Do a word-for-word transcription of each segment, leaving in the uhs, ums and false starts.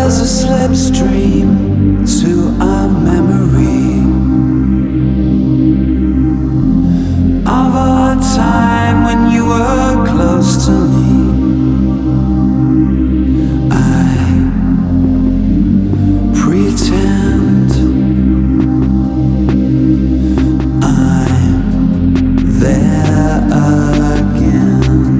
there's a slipstream to our memory of a time when you were close to me. I pretend I'm there again.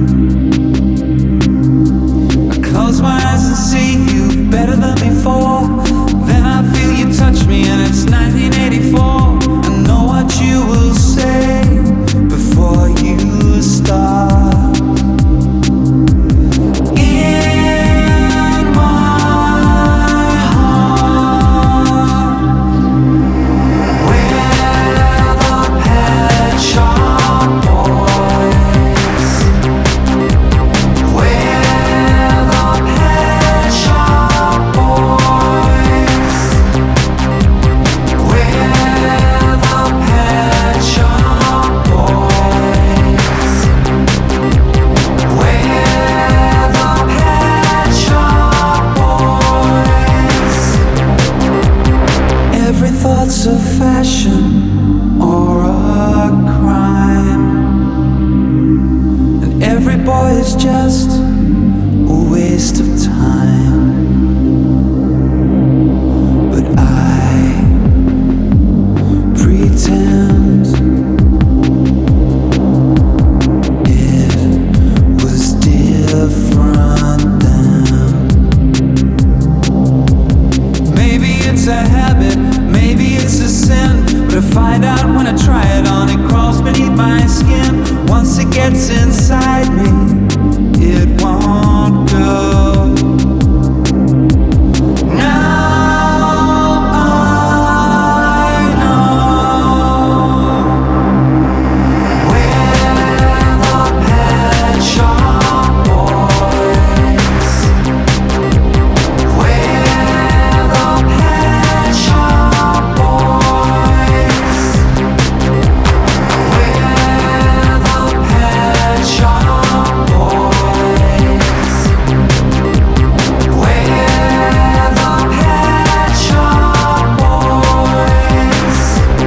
I close my eyes and see you better than before. Then I feel you touch me and it's nineteen eighty-four. I know what you will say before you start. In my heart, we're the Pet Shop Boys. We're the Pet Shop Boys. We're the Pet Shop Boys. We're the Pet Shop Boys. Every thought's a fashion or a crime, and every boy is just a waste of time. But I pretend it was different then. Maybe it's a habit, maybe it's a sin, but I find out when I try it on. It crawls beneath my skin. Once it gets inside me, it won't go. Now I know we're the Pet Shop Boys. We're the Pet Shop Boys. We're the Pet Shop Boys. We're the Pet Shop Boys.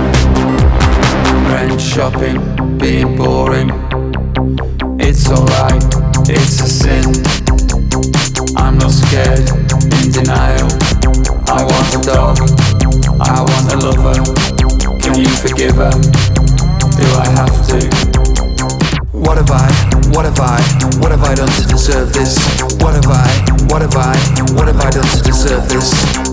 Rent shopping, being boring. It's alright, it's a sin. I'm not scared, in denial. I want a dog, I want a lover. Can you forgive her? Do I have to? What have I, what have I, what have I done to deserve this? What have I, what have I, what have I done to deserve this?